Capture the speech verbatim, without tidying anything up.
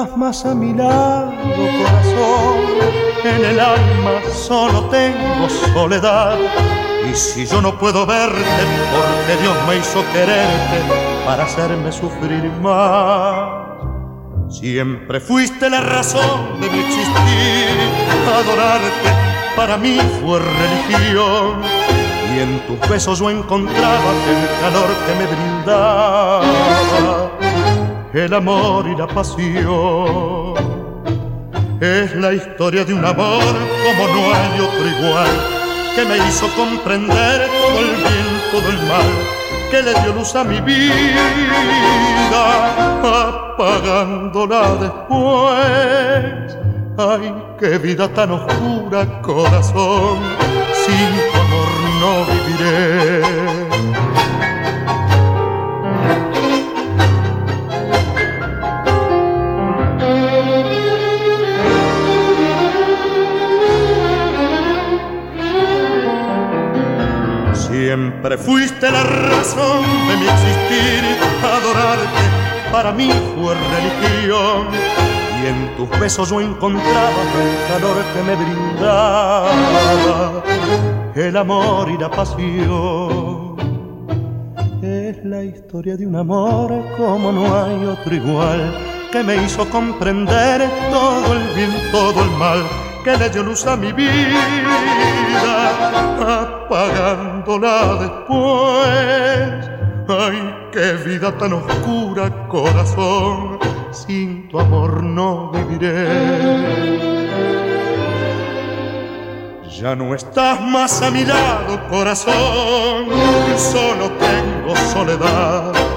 estás más a mi lado, corazón, en el alma solo tengo soledad. Y si yo no puedo verte, porque Dios me hizo quererte para hacerme sufrir más. Siempre fuiste la razón de mi existir, adorarte para mí fue religión. Y en tus besos yo encontraba el calor que me brindaba el amor y la pasión. Es la historia de un amor como no hay otro igual, que me hizo comprender todo el bien, todo el mal, que le dio luz a mi vida, apagándola después. Ay, qué vida tan oscura, corazón, sin tu amor no viviré. Siempre fuiste la razón de mi existir, adorarte para mí fue religión. Y en tus besos yo encontraba el calor que me brindaba el amor y la pasión. Es la historia de un amor como no hay otro igual, que me hizo comprender todo el bien, todo el mal, que le dio luz a mi vida, apagándola después. Ay, qué vida tan oscura, corazón, sin tu amor no viviré. Ya no estás más a mi lado, corazón, solo tengo soledad.